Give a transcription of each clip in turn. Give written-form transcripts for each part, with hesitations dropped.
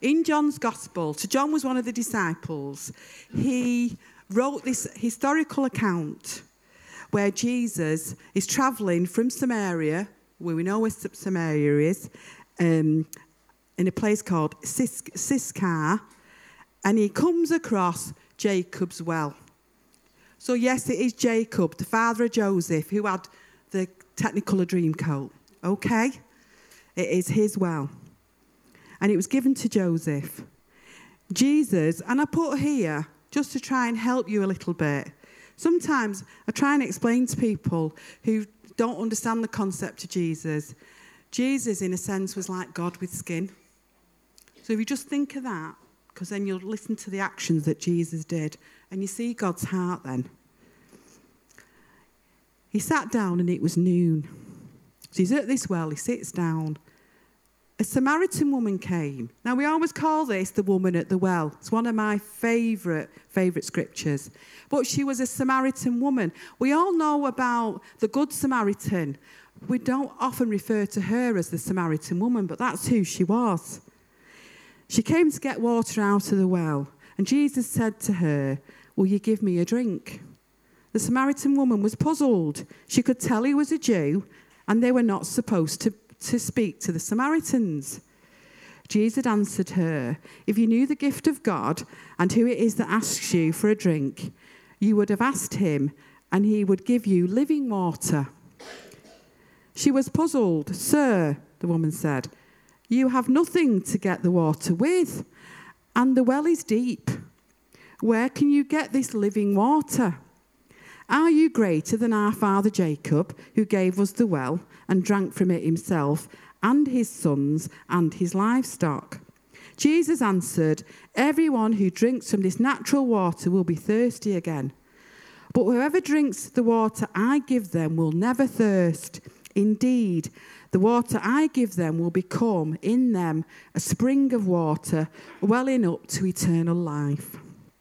in John's Gospel, so John was one of the disciples, he wrote this historical account where Jesus is travelling from Samaria, where we know where Samaria is, in a place called Sychar, and he comes across Jacob's well. So yes, it is Jacob, the father of Joseph, who had the Technicolor Dreamcoat. Okay? It is his well. And it was given to Joseph. Jesus, and I put here, just to try and help you a little bit, sometimes I try and explain to people who don't understand the concept of Jesus. Jesus, in a sense, was like God with skin. So if you just think of that, because then you'll listen to the actions that Jesus did, and you see God's heart then. He sat down and it was noon. So he's at this well, he sits down. A Samaritan woman came. Now, we always call this the woman at the well. It's one of my favourite scriptures. But she was a Samaritan woman. We all know about the Good Samaritan. We don't often refer to her as the Samaritan woman, but that's who she was. She came to get water out of the well, and Jesus said to her, "Will you give me a drink?" The Samaritan woman was puzzled. She could tell he was a Jew, and they were not supposed to speak to the Samaritans. Jesus answered her, "If you knew the gift of God and who it is that asks you for a drink, you would have asked him, and he would give you living water." She was puzzled. "Sir," the woman said, "you have nothing to get the water with, and the well is deep. Where can you get this living water? Are you greater than our father Jacob, who gave us the well and drank from it himself and his sons and his livestock?" Jesus answered, "Everyone who drinks from this natural water will be thirsty again. But whoever drinks the water I give them will never thirst. Indeed, the water I give them will become in them a spring of water welling up to eternal life."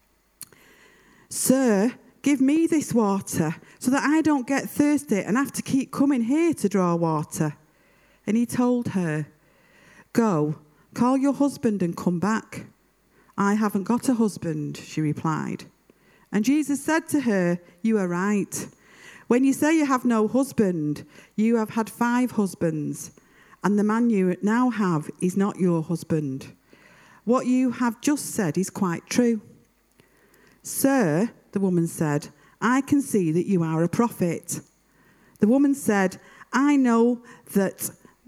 "Sir, give me this water so that I don't get thirsty and have to keep coming here to draw water." And he told her, "Go, call your husband and come back." "I haven't got a husband," she replied. And Jesus said to her, "You are right. When you say you have no husband, you have had 5 husbands, and the man you now have is not your husband. What you have just said is quite true." "Sir," the woman said, "I can see that you are a prophet." The woman said, I know that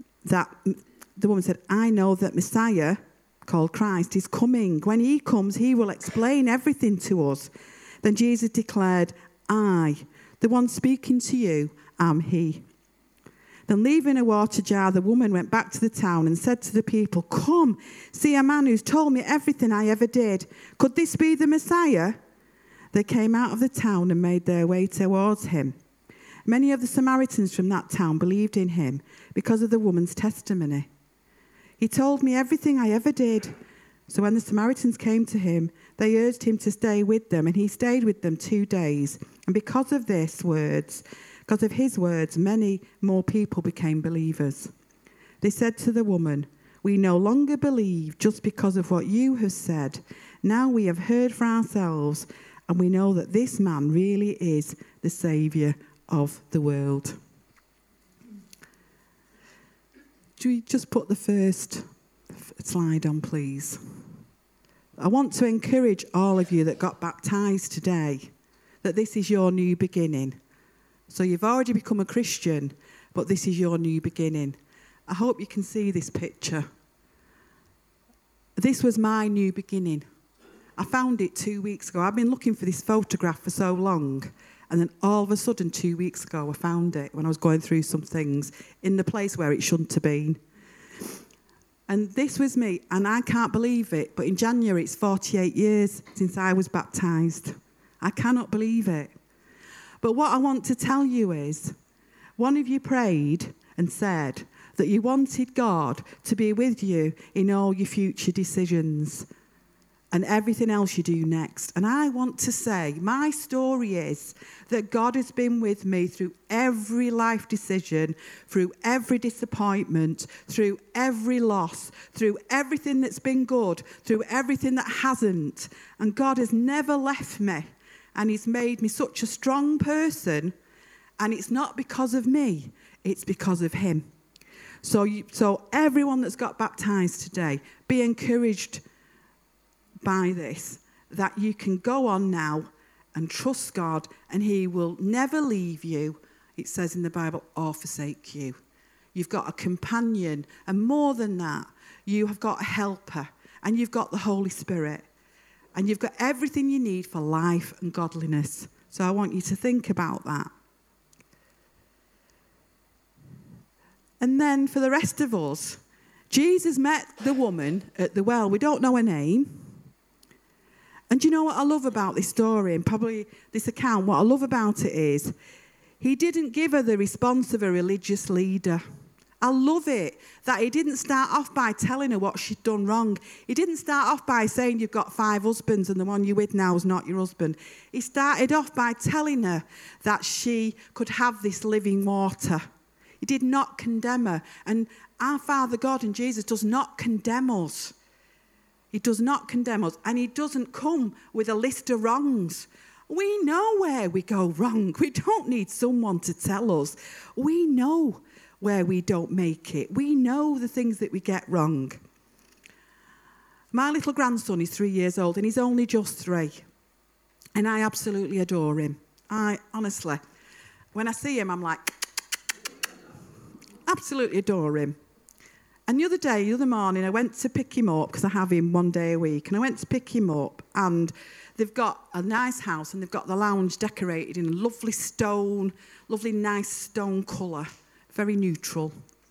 Messiah, called Christ, is coming. When he comes, he will explain everything to us." Then Jesus declared, "I, the one speaking to you, am he." Then, leaving a water jar, the woman went back to the town and said to the people, "Come, see a man who's told me everything I ever did. Could this be the Messiah?" They came out of the town and made their way towards him. Many of the Samaritans from that town believed in him because of the woman's testimony. "He told me everything I ever did." So when the Samaritans came to him, they urged him to stay with them, and he stayed with them 2 days. And because of his words, many more people became believers. They said to the woman, "We no longer believe just because of what you have said. Now we have heard for ourselves, and we know that this man really is the Saviour of the world." Do we just put the first slide on, please? I want to encourage all of you that got baptised today that this is your new beginning. So you've already become a Christian, but this is your new beginning. I hope you can see this picture. This was my new beginning. I found it 2 weeks ago. I've been looking for this photograph for so long, and then all of a sudden 2 weeks ago I found it when I was going through some things in the place where it shouldn't have been. And this was me, and I can't believe it, but in January it's 48 years since I was baptised. I cannot believe it. But what I want to tell you is, one of you prayed and said that you wanted God to be with you in all your future decisions. and everything else you do next. And I want to say, my story is that God has been with me through every life decision, through every disappointment, through every loss, through everything that's been good, through everything that hasn't. And God has never left me. And he's made me such a strong person. And it's not because of me, it's because of him. So everyone that's got baptized today, be encouraged by this, that you can go on now and trust God, and he will never leave you, it says in the Bible, or forsake you. You've got a companion, and more than that, you have got a helper, and you've got the Holy Spirit, and you've got everything you need for life and godliness. So I want you to think about that. And then for the rest of us, Jesus met the woman at the well. We don't know her name. And do you know what I love about this story, and probably this account? What I love about it is he didn't give her the response of a religious leader. I love it that he didn't start off by telling her what she'd done wrong. He didn't start off by saying you've got 5 husbands and the one you're with now is not your husband. He started off by telling her that she could have this living water. He did not condemn her. And our Father God and Jesus does not condemn us. He does not condemn us. And he doesn't come with a list of wrongs. We know where we go wrong. We don't need someone to tell us. We know where we don't make it. We know the things that we get wrong. My little grandson is 3 years old and he's only just 3. And I absolutely adore him. Honestly, when I see him, I'm like, absolutely adore him. And the other morning, I went to pick him up because I have him 1 day a week. And I went to pick him up, and they've got a nice house, and they've got the lounge decorated in lovely nice stone colour, very neutral.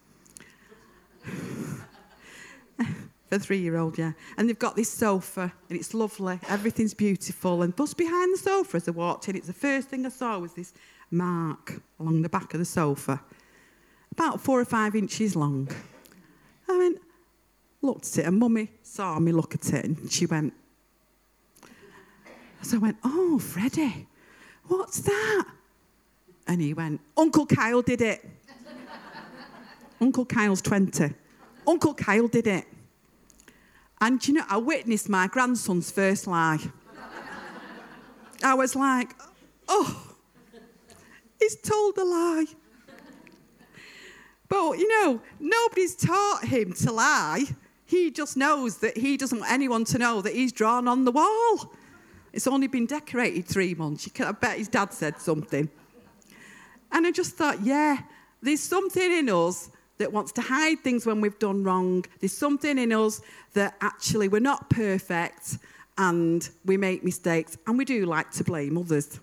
For a 3-year-old, yeah. And they've got this sofa, and it's lovely. Everything's beautiful. And just behind the sofa, as I walked in, it's the first thing I saw was this mark along the back of the sofa, about 4 or 5 inches long. I looked at it, and Mummy saw me look at it, and she went. So I went, "Oh, Freddie, what's that?" And he went, "Uncle Kyle did it." Uncle Kyle's 20. Uncle Kyle did it. And you know, I witnessed my grandson's first lie. I was like, oh, he's told a lie. But, you know, nobody's taught him to lie. He just knows that he doesn't want anyone to know that he's drawn on the wall. It's only been decorated 3 months. I bet his dad said something. And I just thought, yeah, there's something in us that wants to hide things when we've done wrong. There's something in us that actually we're not perfect and we make mistakes and we do like to blame others.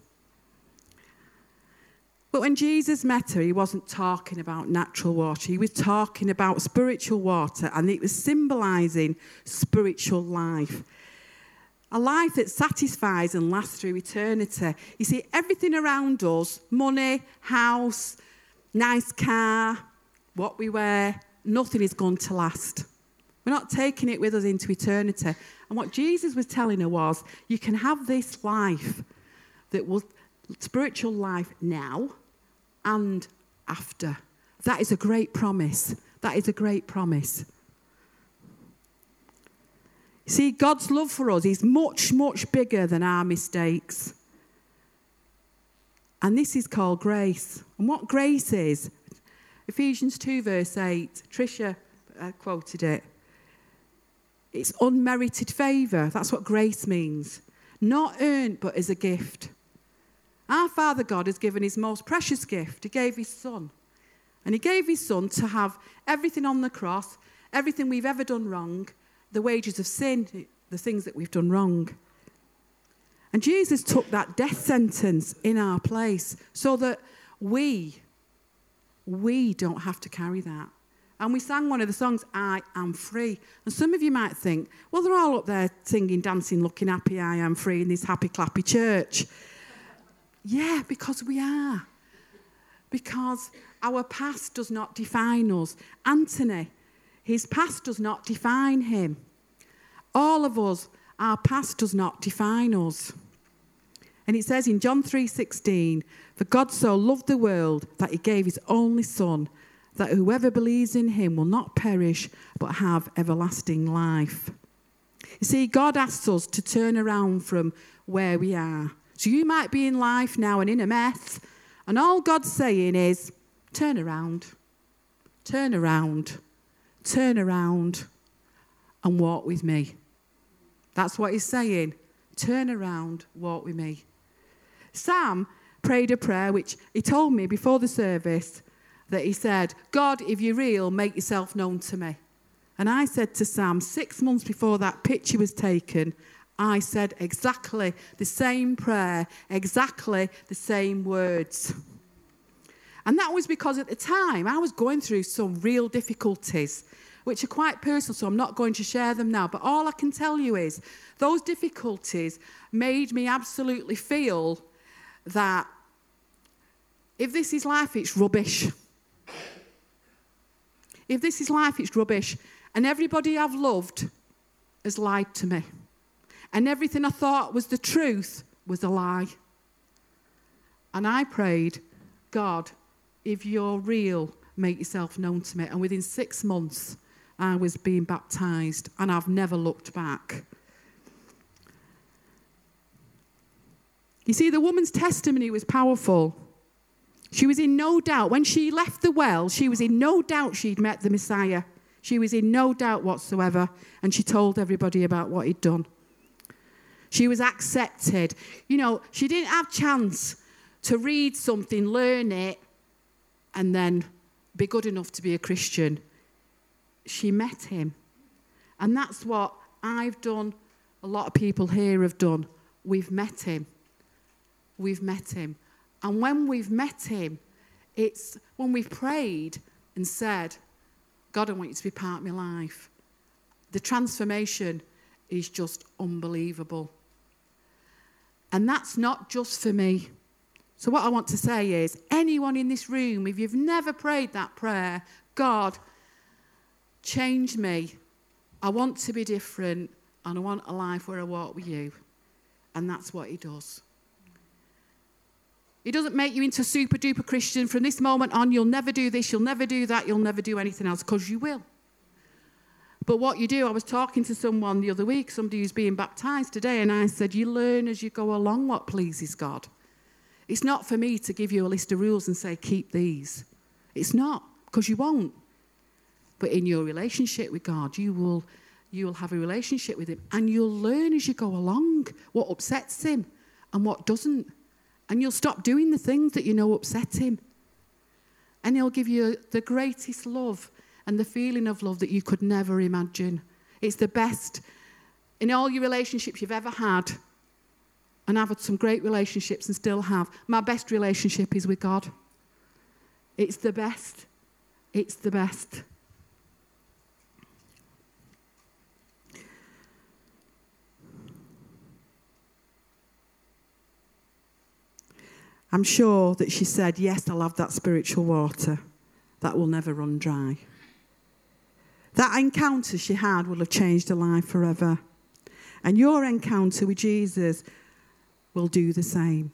But when Jesus met her, he wasn't talking about natural water. He was talking about spiritual water, and it was symbolising spiritual life. A life that satisfies and lasts through eternity. You see, everything around us, money, house, nice car, what we wear, nothing is going to last. We're not taking it with us into eternity. And what Jesus was telling her was, you can have this life that will, spiritual life now and after. That is a great promise. That is a great promise. See, God's love for us is much, much bigger than our mistakes. And this is called grace. And what grace is, Ephesians 2 verse 8, Tricia quoted it. It's unmerited favour. That's what grace means. Not earned, but as a gift. Our Father God has given his most precious gift. He gave his Son. And he gave his Son to have everything on the cross, everything we've ever done wrong, the wages of sin, the things that we've done wrong. And Jesus took that death sentence in our place so that we don't have to carry that. And we sang one of the songs, I Am Free. And some of you might think, well, they're all up there singing, dancing, looking happy, I am free in this happy, clappy church. Yeah, because we are. Because our past does not define us. Anthony, his past does not define him. All of us, Our past does not define us. And it says in John 3:16, "For God so loved the world that he gave his only Son, that whoever believes in him will not perish but have everlasting life." You see, God asks us to turn around from where we are. So you might be in life now and in a mess, and all God's saying is, turn around, turn around, turn around, and walk with me. That's what he's saying. Turn around, walk with me. Sam prayed a prayer which he told me before the service, that he said, "God, if you're real, make yourself known to me." And I said to Sam, 6 months before that picture was taken, I said exactly the same prayer, exactly the same words. And that was because at the time I was going through some real difficulties, which are quite personal, so I'm not going to share them now. But all I can tell you is those difficulties made me absolutely feel that if this is life, it's rubbish. If this is life, it's rubbish. And everybody I've loved has lied to me. And everything I thought was the truth was a lie. And I prayed, "God, if you're real, make yourself known to me." And within 6 months, I was being baptised, and I've never looked back. You see, the woman's testimony was powerful. She was in no doubt. When she left the well, she was in no doubt she'd met the Messiah. She was in no doubt whatsoever, and she told everybody about what he'd done. She was accepted. You know, she didn't have chance to read something, learn it, and then be good enough to be a Christian. She met him. And that's what I've done, a lot of people here have done. We've met him. We've met him. And when we've met him, it's when we've prayed and said, "God, I want you to be part of my life." The transformation is just unbelievable. And that's not just for me. So what I want to say is, anyone in this room, if you've never prayed that prayer, "God, change me. I want to be different, and I want a life where I walk with you." And that's what he does. He doesn't make you into a super duper Christian. From this moment on, you'll never do this, you'll never do that, you'll never do anything else, because you will. But what you do, I was talking to someone the other week, somebody who's being baptised today, and I said, you learn as you go along what pleases God. It's not for me to give you a list of rules and say, keep these. It's not, because you won't. But in your relationship with God, you will have a relationship with him, and you'll learn as you go along what upsets him and what doesn't. And you'll stop doing the things that you know upset him. And he'll give you the greatest love and the feeling of love that you could never imagine. It's the best in all your relationships you've ever had. And I've had some great relationships and still have. My best relationship is with God. It's the best. It's the best. I'm sure that she said, yes, I'll have that spiritual water that will never run dry. That encounter she had will have changed her life forever. And your encounter with Jesus will do the same.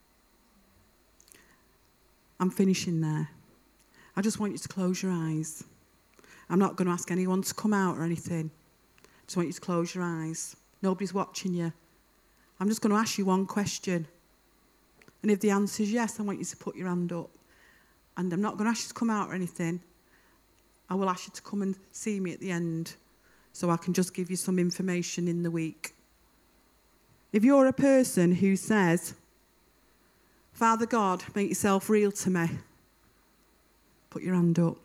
I'm finishing there. I just want you to close your eyes. I'm not going to ask anyone to come out or anything. I just want you to close your eyes. Nobody's watching you. I'm just going to ask you one question. And if the answer is yes, I want you to put your hand up. And I'm not going to ask you to come out or anything. I will ask you to come and see me at the end so I can just give you some information in the week. If you're a person who says, Father God, make yourself real to me, put your hand up.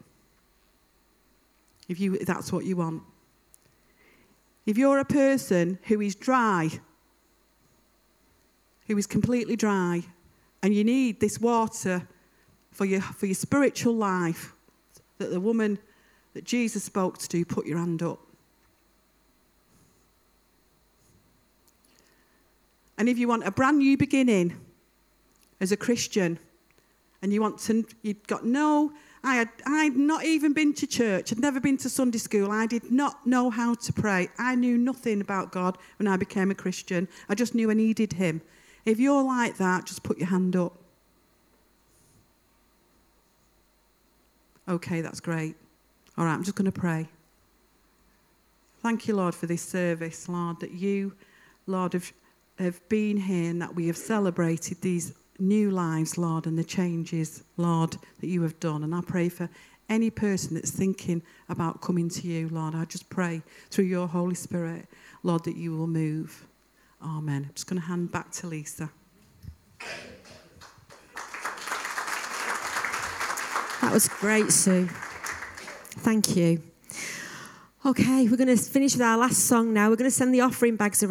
If that's what you want. If you're a person who is dry, who is completely dry, and you need this water for your spiritual life, that the woman that Jesus spoke to, put your hand up. And if you want a brand new beginning as a Christian, and you've got no I'd not even been to church. I'd never been to Sunday school. I did not know how to pray. I knew nothing about God when I became a Christian. I just knew I needed him. If you're like that, just put your hand up. Okay, that's great. All right, I'm just going to pray. Thank you, Lord, for this service, Lord, that you, Lord, have been here and that we have celebrated these new lives, Lord, and the changes, Lord, that you have done. And I pray for any person that's thinking about coming to you, Lord. I just pray through your Holy Spirit, Lord, that you will move. Amen. I'm just going to hand back to Lisa. That was great, Sue. Thank you. Okay, we're going to finish with our last song now. We're going to send the offering bags around.